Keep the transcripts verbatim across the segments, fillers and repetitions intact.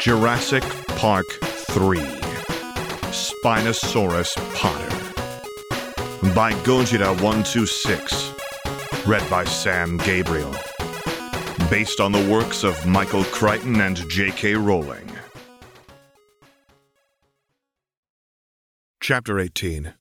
Jurassic Park three, Spinosaurus Potter, by Gojira one two six, read by Sam Gabriel, based on the works of Michael Crichton and J K Rowling. Chapter eighteen.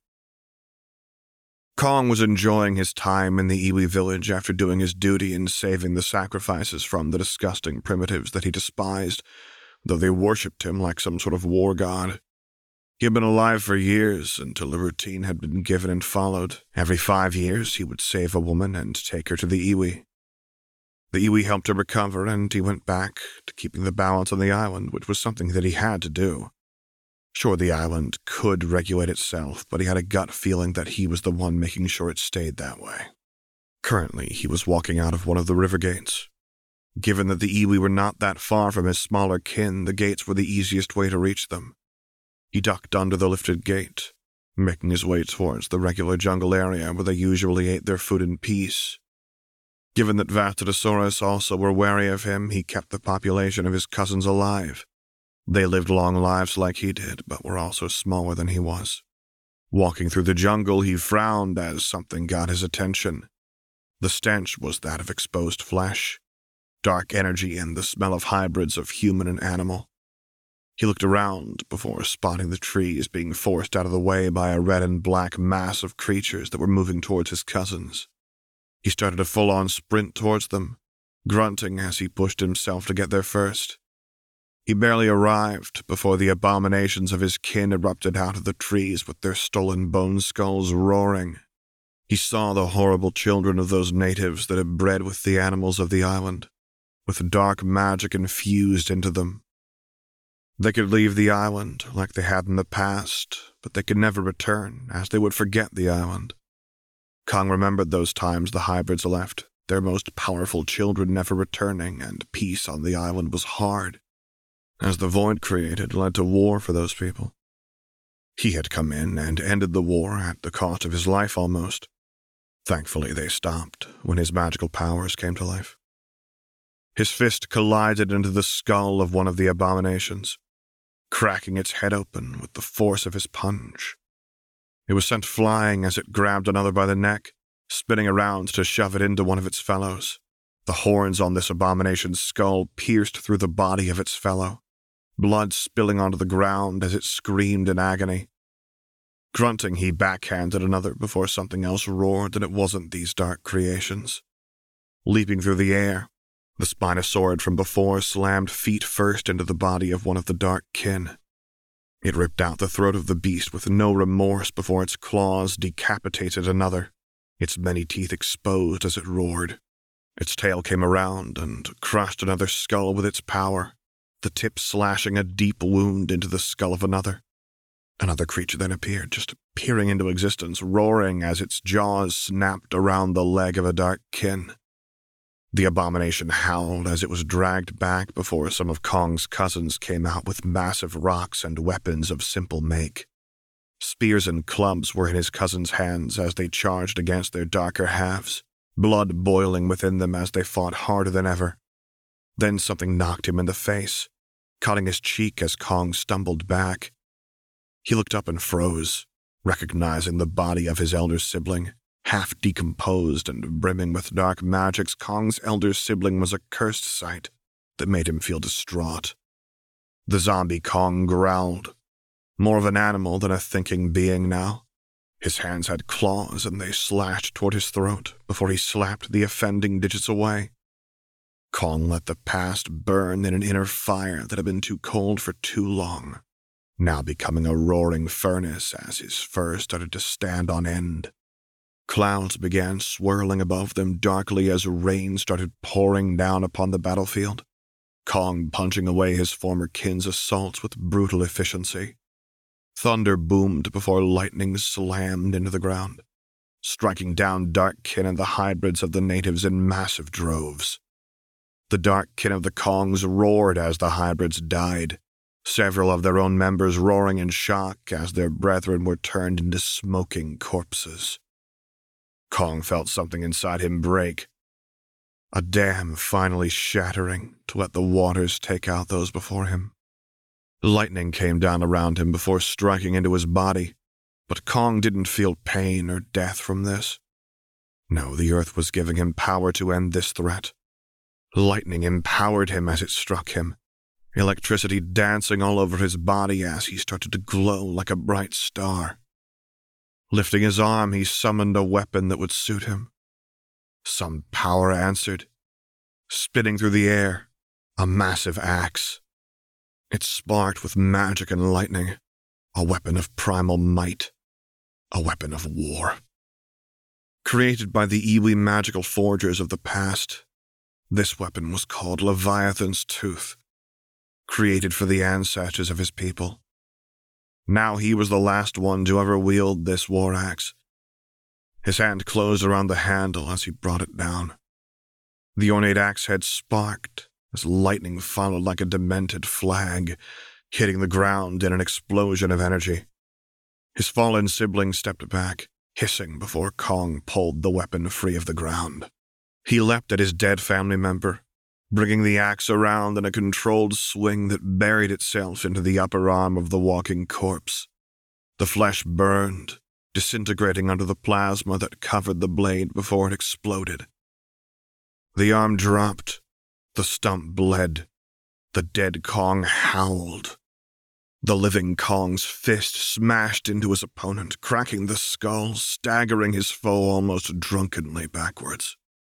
Kong was enjoying his time in the Iwi village after doing his duty in saving the sacrifices from the disgusting primitives that he despised, though they worshipped him like some sort of war god. He had been alive for years until a routine had been given and followed. Every five years he would save a woman and take her to the Iwi. The Iwi helped him recover, and he went back to keeping the balance on the island, which was something that he had to do. Sure, the island could regulate itself, but he had a gut feeling that he was the one making sure it stayed that way. Currently, he was walking out of one of the river gates. Given that the Iwi were not that far from his smaller kin, the gates were the easiest way to reach them. He ducked under the lifted gate, making his way towards the regular jungle area where they usually ate their food in peace. Given that Vastatosaurus also were wary of him, he kept the population of his cousins alive. They lived long lives like he did, but were also smaller than he was. Walking through the jungle, he frowned as something got his attention. The stench was that of exposed flesh, dark energy, and the smell of hybrids of human and animal. He looked around before spotting the trees being forced out of the way by a red and black mass of creatures that were moving towards his cousins. He started a full-on sprint towards them, grunting as he pushed himself to get there first. He barely arrived before the abominations of his kin erupted out of the trees with their stolen bone skulls roaring. He saw the horrible children of those natives that had bred with the animals of the island, with dark magic infused into them. They could leave the island like they had in the past, but they could never return, as they would forget the island. Kong remembered those times the hybrids left, their most powerful children never returning, and peace on the island was hard, as the void created led to war for those people. He had come in and ended the war at the cost of his life almost. Thankfully, they stopped when his magical powers came to life. His fist collided into the skull of one of the abominations, cracking its head open with the force of his punch. It was sent flying as it grabbed another by the neck, spinning around to shove it into one of its fellows. The horns on this abomination's skull pierced through the body of its fellow, blood spilling onto the ground as it screamed in agony. Grunting, he backhanded another before something else roared that it wasn't these dark creations. Leaping through the air, the Spinosaurid from before slammed feet first into the body of one of the dark kin. It ripped out the throat of the beast with no remorse before its claws decapitated another, its many teeth exposed as it roared. Its tail came around and crushed another skull with its power, the tip slashing a deep wound into the skull of another. Another creature then appeared, just peering into existence, roaring as its jaws snapped around the leg of a dark kin. The abomination howled as it was dragged back before some of Kong's cousins came out with massive rocks and weapons of simple make. Spears and clubs were in his cousins' hands as they charged against their darker halves, blood boiling within them as they fought harder than ever. Then something knocked him in the face, cutting his cheek as Kong stumbled back. He looked up and froze, recognizing the body of his elder sibling. Half decomposed and brimming with dark magics, Kong's elder sibling was a cursed sight that made him feel distraught. The zombie Kong growled, more of an animal than a thinking being now. His hands had claws and they slashed toward his throat before he slapped the offending digits away. Kong let the past burn in an inner fire that had been too cold for too long, now becoming a roaring furnace as his fur started to stand on end. Clouds began swirling above them darkly as rain started pouring down upon the battlefield, Kong punching away his former kin's assaults with brutal efficiency. Thunder boomed before lightning slammed into the ground, striking down dark kin and the hybrids of the natives in massive droves. The dark kin of the Kongs roared as the hybrids died, several of their own members roaring in shock as their brethren were turned into smoking corpses. Kong felt something inside him break, a dam finally shattering to let the waters take out those before him. Lightning came down around him before striking into his body, but Kong didn't feel pain or death from this. No, the earth was giving him power to end this threat. Lightning empowered him as it struck him, electricity dancing all over his body as he started to glow like a bright star. Lifting his arm, he summoned a weapon that would suit him. Some power answered, spitting through the air, a massive axe. It sparked with magic and lightning, a weapon of primal might, a weapon of war. Created by the Iwi magical forgers of the past, this weapon was called Leviathan's Tooth, created for the ancestors of his people. Now he was the last one to ever wield this war axe. His hand closed around the handle as he brought it down. The ornate axe head sparked as lightning followed like a demented flag, hitting the ground in an explosion of energy. His fallen sibling stepped back, hissing before Kong pulled the weapon free of the ground. He leapt at his dead family member, bringing the axe around in a controlled swing that buried itself into the upper arm of the walking corpse. The flesh burned, disintegrating under the plasma that covered the blade before it exploded. The arm dropped, the stump bled, the dead Kong howled. The living Kong's fist smashed into his opponent, cracking the skull, staggering his foe almost drunkenly backwards.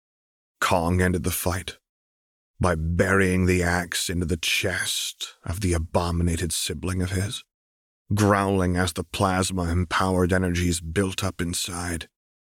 Kong ended the fight by burying the axe into the chest of the abominated sibling of his, growling as the plasma-empowered energies built up inside.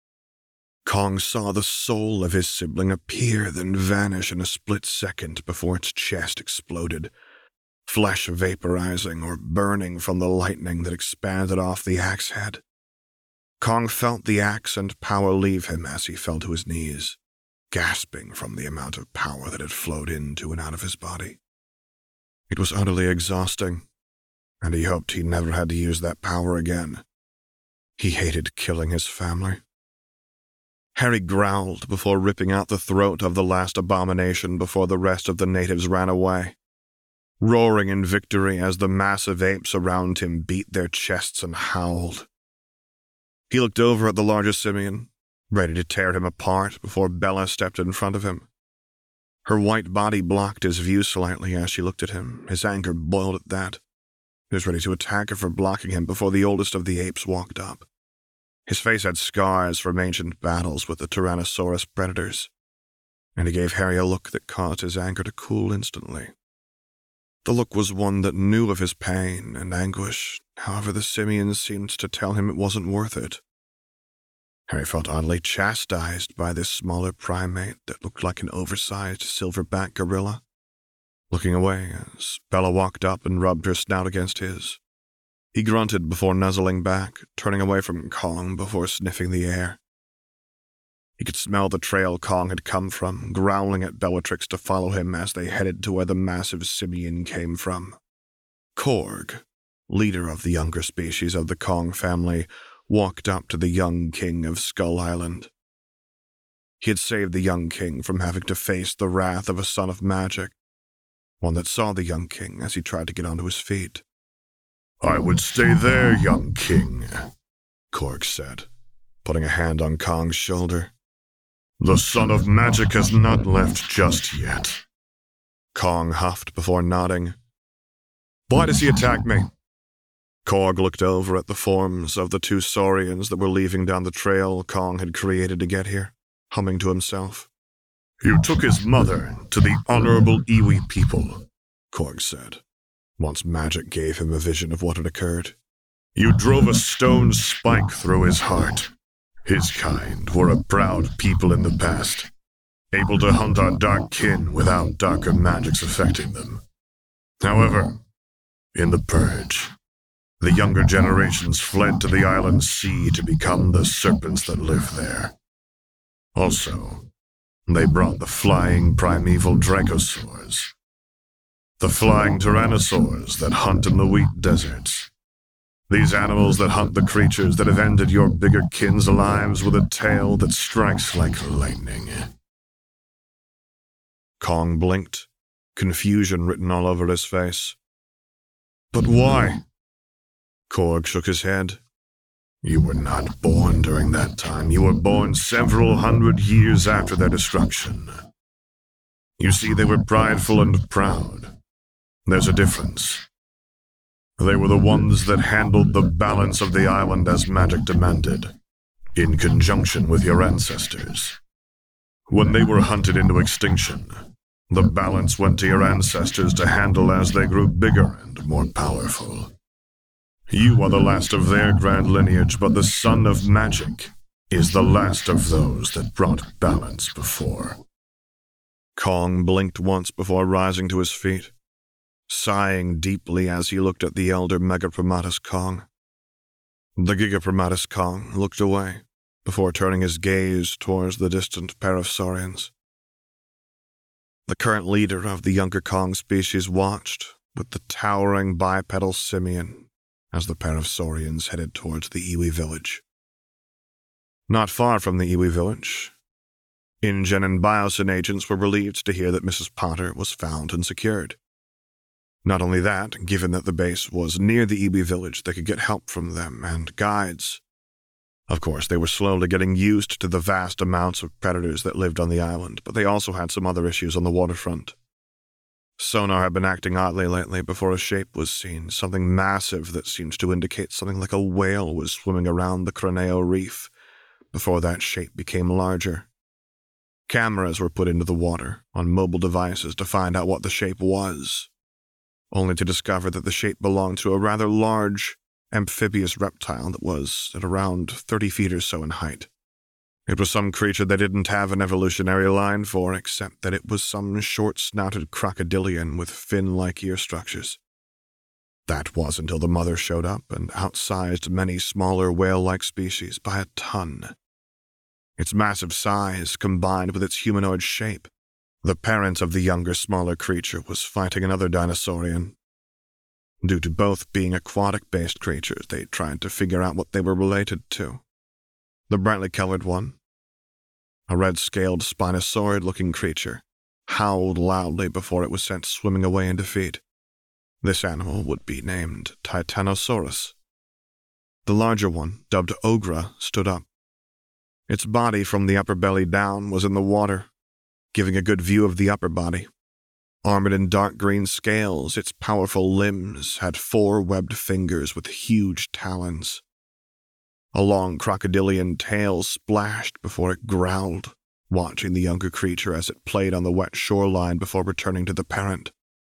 Kong saw the soul of his sibling appear, then vanish in a split second before its chest exploded, flesh vaporizing or burning from the lightning that expanded off the axe head. Kong felt the axe and power leave him as he fell to his knees, gasping from the amount of power that had flowed into and out of his body. It was utterly exhausting, and he hoped he never had to use that power again. He hated killing his family. Harry growled before ripping out the throat of the last abomination before the rest of the natives ran away, roaring in victory as the massive apes around him beat their chests and howled. He looked over at the largest simian, ready to tear him apart before Bella stepped in front of him. Her white body blocked his view slightly as she looked at him. His anger boiled at that. He was ready to attack her for blocking him before the oldest of the apes walked up. His face had scars from ancient battles with the Tyrannosaurus predators, and he gave Harry a look that caused his anger to cool instantly. The look was one that knew of his pain and anguish, however the simian seemed to tell him it wasn't worth it. Harry felt oddly chastised by this smaller primate that looked like an oversized silverback gorilla. Looking away as Bella walked up and rubbed her snout against his, he grunted before nuzzling back, turning away from Kong before sniffing the air. He could smell the trail Kong had come from, growling at Bellatrix to follow him as they headed to where the massive simian came from. Korg, leader of the younger species of the Kong family, walked up to the young king of Skull Island. He had saved the young king from having to face the wrath of a son of magic, one that saw the young king as he tried to get onto his feet. "I would stay there, young king," Korg said, putting a hand on Kong's shoulder. "The son of magic has not left just yet." Kong huffed before nodding. "Why does he attack me?" Korg looked over at the forms of the two saurians that were leaving down the trail Kong had created to get here, humming to himself. "You took his mother to the honorable Iwi people," Korg said, once magic gave him a vision of what had occurred. "You drove a stone spike through his heart. His kind were a proud people in the past, able to hunt our dark kin without darker magics affecting them. However, in the Purge, the younger generations fled to the island sea to become the serpents that live there. Also, they brought the flying primeval Dracosaurs, the flying Tyrannosaurs that hunt in the wheat deserts. These animals that hunt the creatures that have ended your bigger kin's lives with a tail that strikes like lightning." Kong blinked, confusion written all over his face. But why? Korg shook his head. You were not born during that time. You were born several hundred years after their destruction. You see, they were prideful and proud. There's a difference. They were the ones that handled the balance of the island as magic demanded, in conjunction with your ancestors. When they were hunted into extinction, the balance went to your ancestors to handle as they grew bigger and more powerful. You are the last of their grand lineage, but the son of magic is the last of those that brought balance before. Kong blinked once before rising to his feet, sighing deeply as he looked at the elder Megapromatus Kong. The Gigapromatus Kong looked away before turning his gaze towards the distant pair of saurians. The current leader of the younger Kong species watched with the towering bipedal simian as the pair of saurians headed towards the Iwi village. Not far from the Iwi village, InGen and Biosyn agents were relieved to hear that Missus Potter was found and secured. Not only that, given that the base was near the Iwi village, they could get help from them and guides. Of course, they were slowly getting used to the vast amounts of predators that lived on the island, but they also had some other issues on the waterfront. Sonar had been acting oddly lately before a shape was seen, something massive that seemed to indicate something like a whale was swimming around the Craneo Reef before that shape became larger. Cameras were put into the water on mobile devices to find out what the shape was, only to discover that the shape belonged to a rather large, amphibious reptile that was at around thirty feet or so in height. It was some creature they didn't have an evolutionary line for, except that it was some short-snouted crocodilian with fin-like ear structures. That was until the mother showed up and outsized many smaller whale-like species by a ton. Its massive size, combined with its humanoid shape, the parent of the younger, smaller creature was fighting another dinosaurian. Due to both being aquatic-based creatures, they tried to figure out what they were related to. The brightly colored one, a red-scaled Spinosaurid-looking creature, howled loudly before it was sent swimming away in defeat. This animal would be named Titanosaurus. The larger one, dubbed Ogra, stood up. Its body from the upper belly down was in the water, giving a good view of the upper body. Armored in dark green scales, its powerful limbs had four webbed fingers with huge talons. A long crocodilian tail splashed before it growled, watching the younger creature as it played on the wet shoreline before returning to the parent.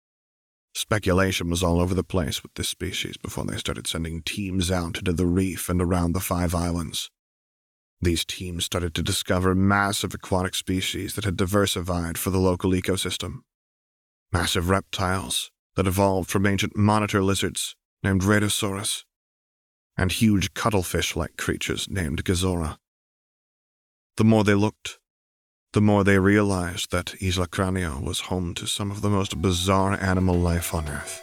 Speculation was all over the place with this species before they started sending teams out into the reef and around the Five Islands. These teams started to discover massive aquatic species that had diversified for the local ecosystem. Massive reptiles that evolved from ancient monitor lizards named Radosaurus, and huge cuttlefish-like creatures named Gazora. The more they looked, the more they realized that Isla Craneo was home to some of the most bizarre animal life on Earth.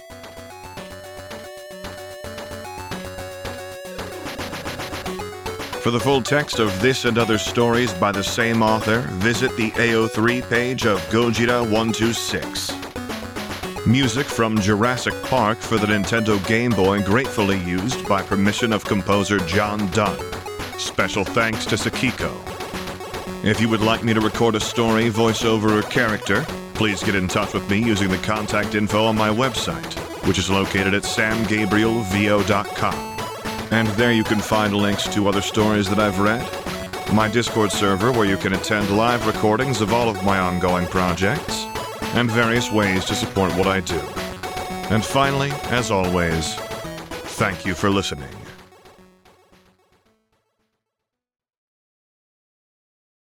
For the full text of this and other stories by the same author, visit the A O three page of Gojira one two six. Music from Jurassic Park for the Nintendo Game Boy gratefully used by permission of composer John Dunn. Special thanks to Sakiko. If you would like me to record a story, voiceover, or character, please get in touch with me using the contact info on my website, which is located at sam gabriel v o dot com. And there you can find links to other stories that I've read, my Discord server where you can attend live recordings of all of my ongoing projects, and various ways to support what I do. And finally, as always, thank you for listening.